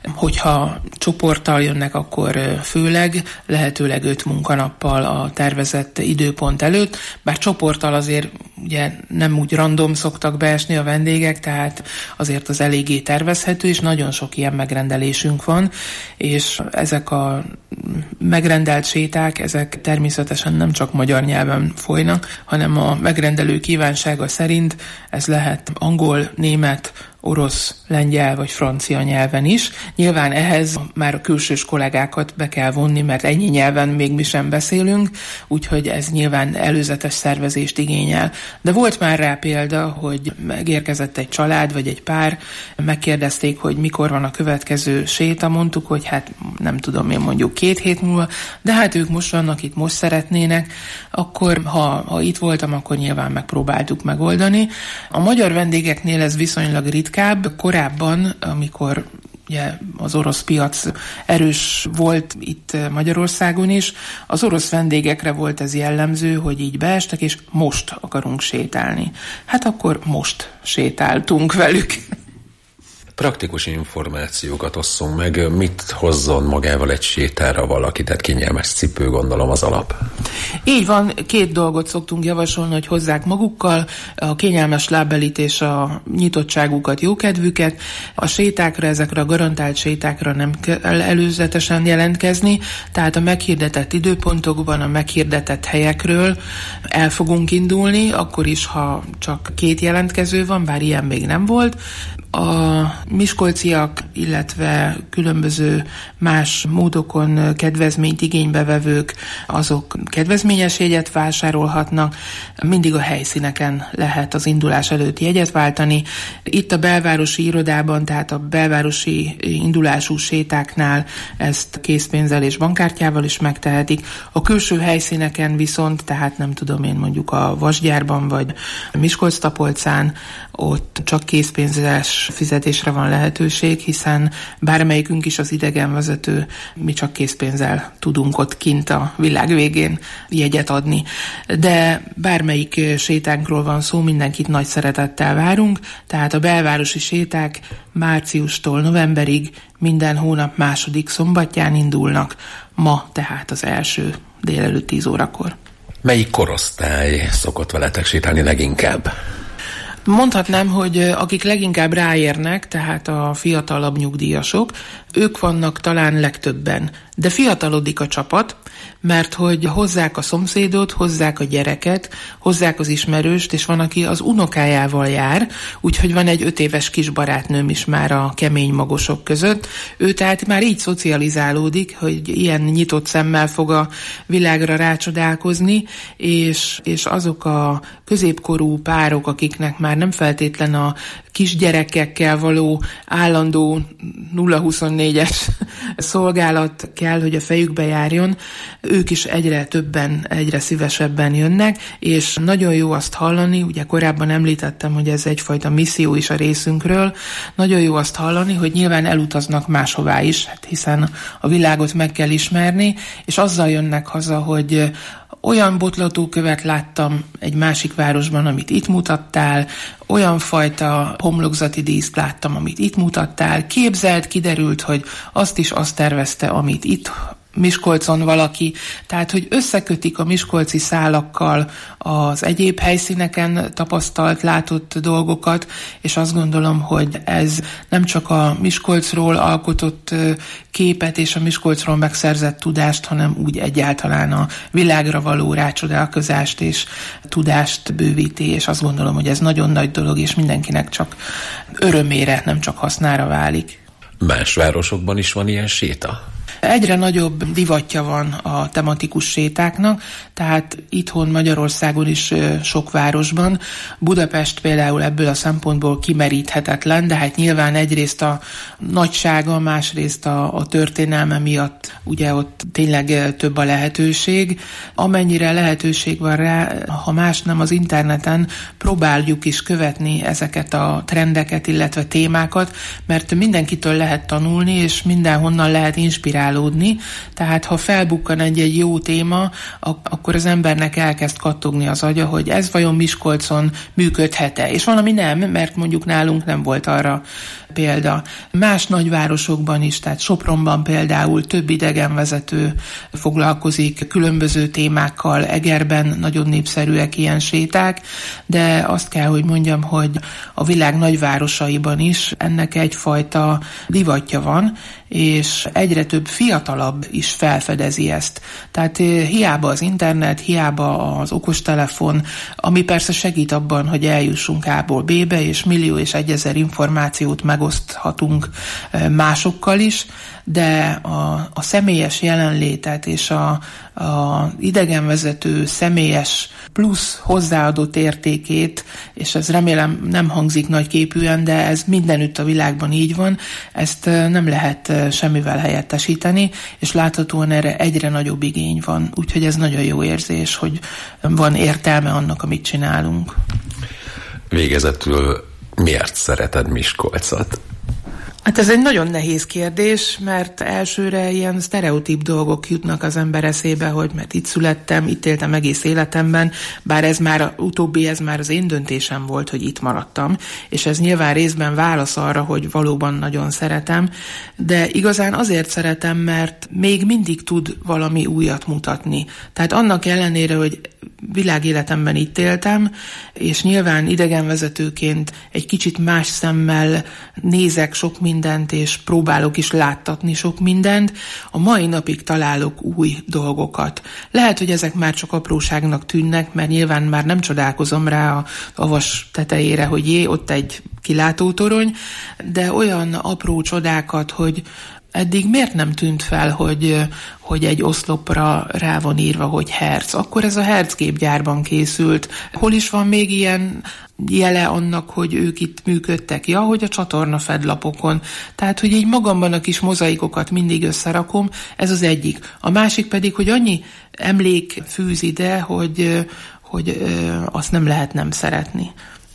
Hogyha csoporttal jönnek, akkor főleg, lehetőleg öt munkanappal a tervezett időpont előtt, bár csoporttal azért ugye nem úgy random szoktak beesni a vendégek, tehát azért az eléggé tervezhető, és nagyon sok ilyen megrendelésünk van, és ezek a megrendelt séták, ezek természetesen nem csak magyar nyelven folynak, hanem a megrendelő kívánsága szerint ez lehet angol, német, orosz, lengyel vagy francia nyelven is. Nyilván ehhez már a külsős kollégákat be kell vonni, mert ennyi nyelven még mi sem beszélünk, úgyhogy ez nyilván előzetes szervezést igényel. De volt már rá példa, hogy megérkezett egy család vagy egy pár, megkérdezték, hogy mikor van a következő séta, mondtuk, hogy hát nem tudom én mondjuk két hét múlva, de hát ők most vannak itt, most szeretnének, akkor ha, ha itt voltam, akkor nyilván megpróbáltuk megoldani. A magyar vendégeknél ez viszonylag ritka. Korábban, amikor ugye az orosz piac erős volt itt Magyarországon is, az orosz vendégekre volt ez jellemző, hogy így beestek, és most akarunk sétálni. Hát akkor most sétáltunk velük. Praktikus információkat osszunk meg, mit hozzon magával egy sétára valaki, tehát kényelmes cipő, gondolom az alap. Így van, két dolgot szoktunk javasolni, hogy hozzák magukkal, a kényelmes lábbelit és a nyitottságukat, jókedvüket. A sétákra, ezekre a garantált sétákra nem kell előzetesen jelentkezni, tehát a meghirdetett időpontokban, a meghirdetett helyekről el fogunk indulni, akkor is, ha csak két jelentkező van, bár ilyen még nem volt. A miskolciak, illetve különböző más módokon kedvezményt igénybevevők, azok kedvezményes jegyet vásárolhatnak, mindig a helyszíneken lehet az indulás előtt jegyet váltani. Itt a belvárosi irodában, tehát a belvárosi indulású sétáknál ezt készpénzzel és bankkártyával is megtehetik. A külső helyszíneken viszont, tehát nem tudom én mondjuk a vasgyárban vagy Miskolc-Tapolcán, ott csak készpénzes fizetésre van lehetőség, hiszen bármelyikünk is az idegenvezető, mi csak készpénzzel tudunk ott kint a világ végén jegyet adni. De bármelyik sétánkról van szó, mindenkit nagy szeretettel várunk, tehát a belvárosi séták márciustól novemberig minden hónap második szombatján indulnak, ma tehát az első délelőtt tíz órakor. Melyik korosztály szokott veletek sétálni leginkább? Mondhatnám, hogy akik leginkább ráérnek, tehát a fiatalabb nyugdíjasok, ők vannak talán legtöbben. De fiatalodik a csapat, mert hogy hozzák a szomszédot, hozzák a gyereket, hozzák az ismerőst, és van, aki az unokájával jár, úgyhogy van egy öt éves kis barátnőm is már a kemény magosok között. Ő tehát már így szocializálódik, hogy ilyen nyitott szemmel fog a világra rácsodálkozni, és, és azok a középkorú párok, akiknek már nem feltétlen a kisgyerekekkel való állandó nulla huszonnégyes szolgálat kell, hogy a fejükbe járjon, ők is egyre többen, egyre szívesebben jönnek, és nagyon jó azt hallani, ugye korábban említettem, hogy ez egyfajta misszió is a részünkről, nagyon jó azt hallani, hogy nyilván elutaznak máshová is, hát hiszen a világot meg kell ismerni, és azzal jönnek haza, hogy olyan botlatókövet láttam egy másik városban, amit itt mutattál, olyan fajta homlokzati díszt láttam, amit itt mutattál, képzelt, kiderült, hogy azt is azt tervezte, amit itt Miskolcon valaki, tehát hogy összekötik a miskolci szálakkal az egyéb helyszíneken tapasztalt, látott dolgokat, és azt gondolom, hogy ez nem csak a Miskolcról alkotott képet és a Miskolcról megszerzett tudást, hanem úgy egyáltalán a világra való rácsodálkozást és tudást bővíti, és azt gondolom, hogy ez nagyon nagy dolog, és mindenkinek csak örömére, nem csak hasznára válik. Más városokban is van ilyen séta? Egyre nagyobb divatja van a tematikus sétáknak, tehát itthon Magyarországon is sok városban. Budapest például ebből a szempontból kimeríthetetlen, de hát nyilván egyrészt a nagysága, másrészt a, a történelme miatt ugye ott tényleg több a lehetőség. Amennyire lehetőség van rá, ha más nem az interneten, próbáljuk is követni ezeket a trendeket, illetve témákat, mert mindenkitől lehet tanulni, és mindenhonnan lehet inspirálni. Tehát ha felbukkan egy-egy jó téma, akkor az embernek elkezd kattogni az agya, hogy ez vajon Miskolcon működhet-e. És valami nem, mert mondjuk nálunk nem volt arra példa. Más nagyvárosokban is, tehát Sopronban például több idegenvezető foglalkozik különböző témákkal, Egerben nagyon népszerűek ilyen séták, de azt kell, hogy mondjam, hogy a világ nagyvárosaiban is ennek egyfajta divatja van, és egyre több fiatalabb is felfedezi ezt. Tehát hiába az internet, hiába az okostelefon, ami persze segít abban, hogy eljussunk A-ból B-be, és millió és egyezer információt megoszthatunk másokkal is, de a, a személyes jelenlétet és a, a idegenvezető személyes plusz hozzáadott értékét, és ez remélem nem hangzik nagyképűen, de ez mindenütt a világban így van, ezt nem lehet semmivel helyettesíteni, és láthatóan erre egyre nagyobb igény van. Úgyhogy ez nagyon jó érzés, hogy van értelme annak, amit csinálunk. Végezetül miért szereted Miskolcot? Hát ez egy nagyon nehéz kérdés, mert elsőre ilyen sztereotíp dolgok jutnak az ember eszébe, hogy mert itt születtem, itt éltem egész életemben, bár ez már utóbbi, ez már az én döntésem volt, hogy itt maradtam, és ez nyilván részben válasz arra, hogy valóban nagyon szeretem, de igazán azért szeretem, mert még mindig tud valami újat mutatni. Tehát annak ellenére, hogy világéletemben itt éltem, és nyilván idegenvezetőként egy kicsit más szemmel nézek sok mindent, és próbálok is láttatni sok mindent, a mai napig találok új dolgokat. Lehet, hogy ezek már csak apróságnak tűnnek, mert nyilván már nem csodálkozom rá a avas tetejére, hogy jé, ott egy kilátótorony, de olyan apró csodákat, hogy eddig miért nem tűnt fel, hogy, hogy egy oszlopra rá van írva, hogy Herz? Akkor ez a Herz gépgyárban készült. Hol is van még ilyen jele annak, hogy ők itt működtek? Ja, hogy a csatorna fedlapokon. Tehát, hogy így magamban a kis mozaikokat mindig összerakom, ez az egyik. A másik pedig, hogy annyi emlék fűz ide, hogy, hogy azt nem lehet nem szeretni.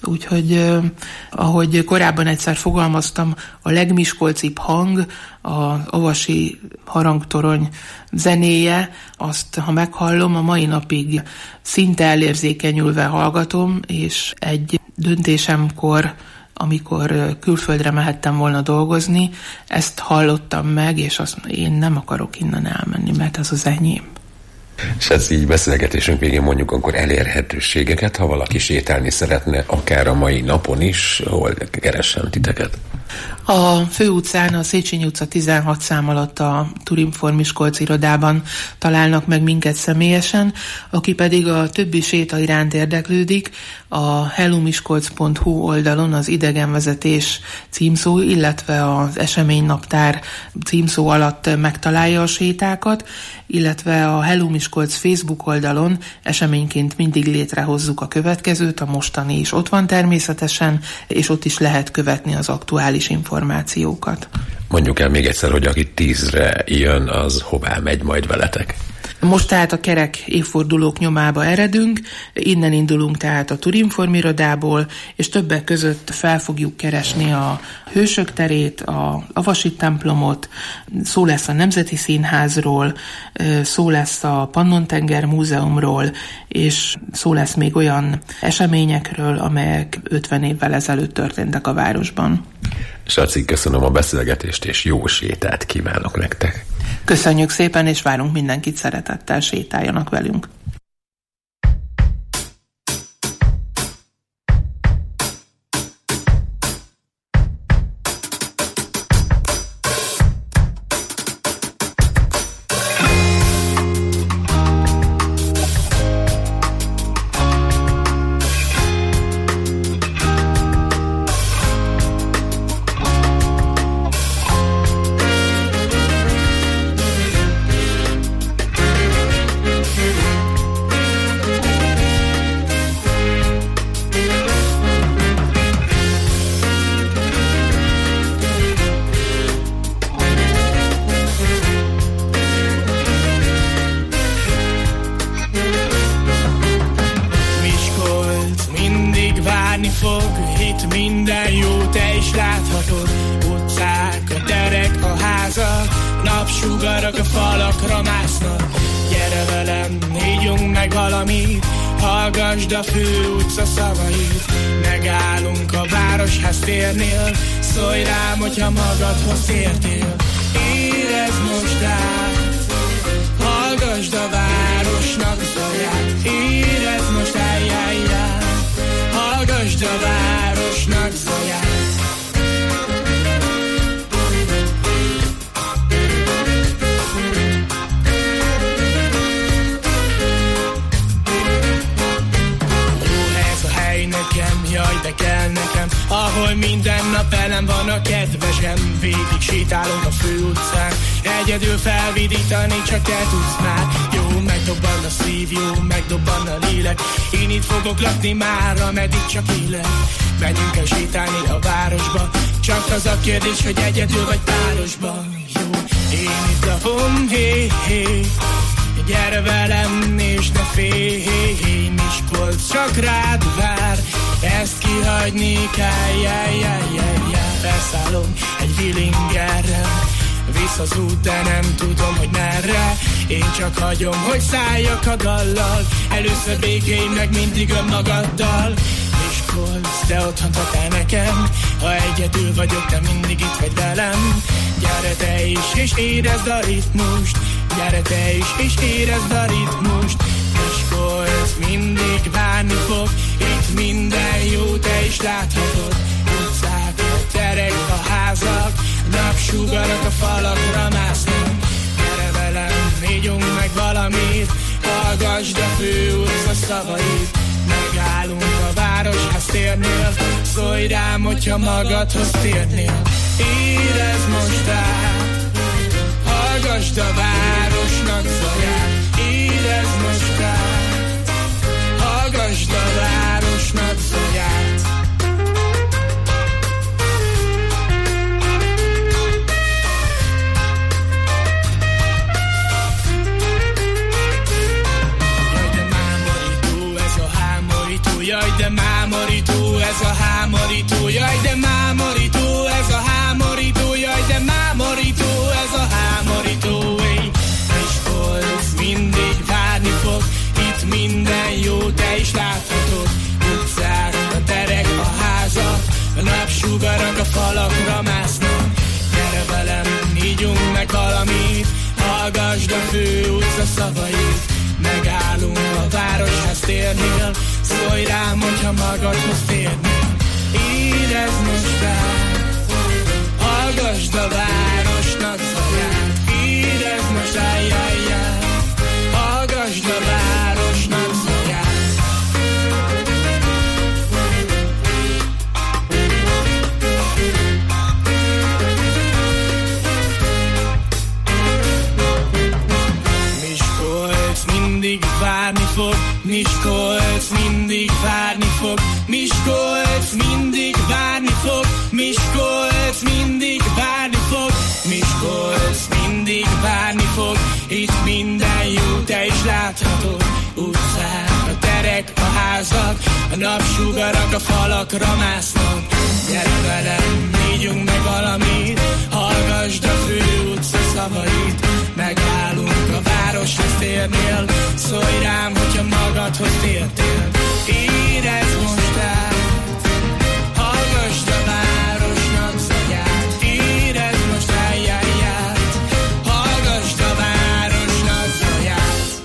Úgyhogy, ahogy korábban egyszer fogalmaztam, a legmiskolcibb hang, az avasi harangtorony zenéje, azt, ha meghallom, a mai napig szinte elérzékenyülve hallgatom, és egy döntésemkor, amikor külföldre mehettem volna dolgozni, ezt hallottam meg, és azt én nem akarok innen elmenni, mert ez az enyém. És ez így beszélgetésünk végén mondjuk akkor elérhetőségeket, ha valaki sétálni szeretne, akár a mai napon is, hol keressen titeket? A főutcán, a Széchenyi utca tizenhat szám alatt a Turinform Miskolc irodában találnak meg minket személyesen, aki pedig a többi séta iránt érdeklődik, a hellomiskolc pont hu oldalon az idegenvezetés címszó, illetve az eseménynaptár címszó alatt megtalálja a sétákat, illetve a Hello Miskolc Facebook oldalon eseményként mindig létrehozzuk a következőt, a mostani is ott van természetesen, és ott is lehet követni az aktuális információkat. Mondjuk el még egyszer, hogy aki tízre jön, az hová megy majd veletek? Most tehát a kerek évfordulók nyomába eredünk, innen indulunk tehát a Turinform irodából, és többek között fel fogjuk keresni a Hősök terét, a Avasi templomot, szó lesz a Nemzeti Színházról, szó lesz a Pannontenger Múzeumról, és szó lesz még olyan eseményekről, amelyek ötven évvel ezelőtt történtek a városban. Saci, köszönöm a beszélgetést, és jó sétát kívánok nektek! Köszönjük szépen, és várunk mindenkit szeretettel, sétáljanak velünk! Napsugarak a falakra másznak, gyere velem, higgyunk meg valamit, hallgasd a főutca szavait. Megállunk a Városház térnél, szólj rám, hogyha magadhoz értél. Érezd most át, hallgasd a városnak zaját. Érezd most állját, hallgasd a városnak zaját. Jaj, de kell nekem, ahol minden nap velem van a kedvesem. Végig sétálunk a főutcán, egyedül felvidítani csak te tudsz már. Jó, megdobban a szív, jó, megdobban a lélek. Én itt fogok lakni már, ameddig csak élek. Menjünk el sétálni a városba, csak az a kérdés, hogy egyedül vagy párosban. Jó, én itt lakom, hé, hé, gyere velem és ne félj, hé, hé, Miskolc csak rád vár. Ezt kihagyni kell, jaj, jaj, jaj, jaj. Beszállom egy Willingerre, visz az út, de nem tudom, hogy merre. Én csak hagyom, hogy szálljak a gallal. Először békélj meg mindig önmagaddal. Miskolc, te otthon te nekem. Ha egyedül vagyok, te mindig itt vagy velem. Gyere te is, és érezd a ritmust. Gyere te is, és érezd a ritmust. Miskolc mindig várni fog, itt minden jó, te is láthatod. Utcák, terek, a házak, napsugarak a falakra másznak. Gyere velem, higgyunk meg valamit, hallgasd a főutca szavait. Megállunk a Városház térnél, szólj rám, hogyha magadhoz térnél. Érezd most át, hallgasd a városnak zaját. Érezd most át, hallgasd a városnak zaját. Jaj, de mámorító ez a hámorító, jaj, de mámorító ez hallgasd a főutca szavait, megállunk a városház térnél, szólj rám, hogyha magadhoz térnél. Érezd most rám, hallgasd a városnak zaját, érezd most ájjájjá, hallgasd a városnak zaját. Mindig várni fog, Miskolc mindig várni fog, Miskolc mindig várni fog, Miskolc mindig várni fog, Miskolc mindig várni fog, itt minden jó, te is láthatod, utcák, a terek, a házak, a napsugarak a falakra másznak. Gyere velem, ígyunk meg valamit, hallgasd a főutca szavait, megállunk a városhoz térnél, szólj rám, hogyha magadhoz tértél. Érezd most át, hallgasd a városnak zaját, érezd most ájjáját, hallgasd a városnak zaját.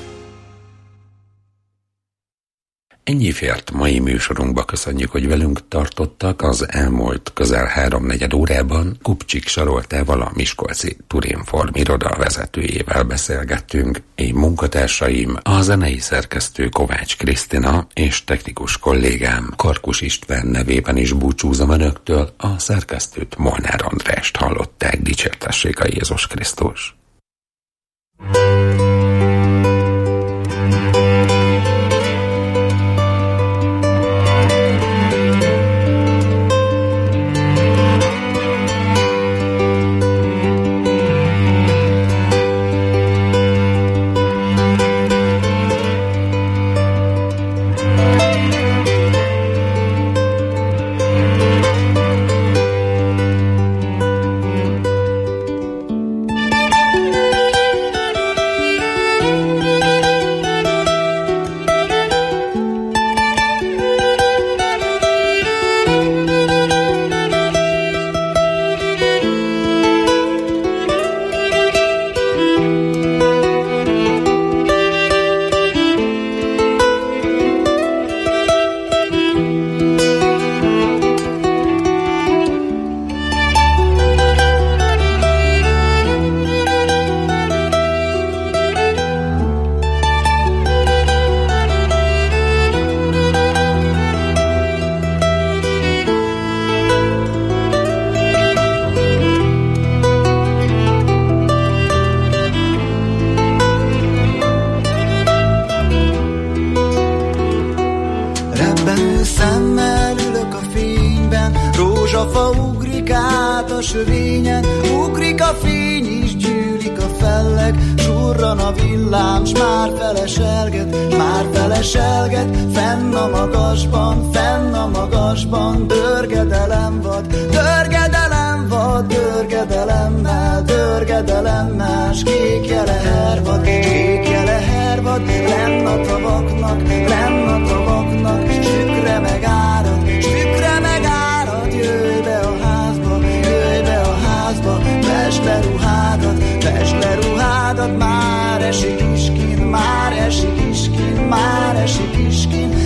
Ennyi fért mai műsorunkba, köszönjük, hogy velünk tartottak. Az elmúlt közel háromnegyed órában Kupcsik Saroltával, a Miskolci Turinform iroda vezetőjével beszélgettünk. Én munkatársaim, a zenei szerkesztő Kovács Krisztina és technikus kollégám Karkus István nevében is búcsúzom önöktől, a szerkesztőt, Molnár Andrást hallották. Dicsértessék a Jézus Krisztus!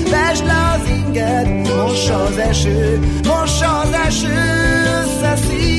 Mossa az eső, mossa az eső, összeszív.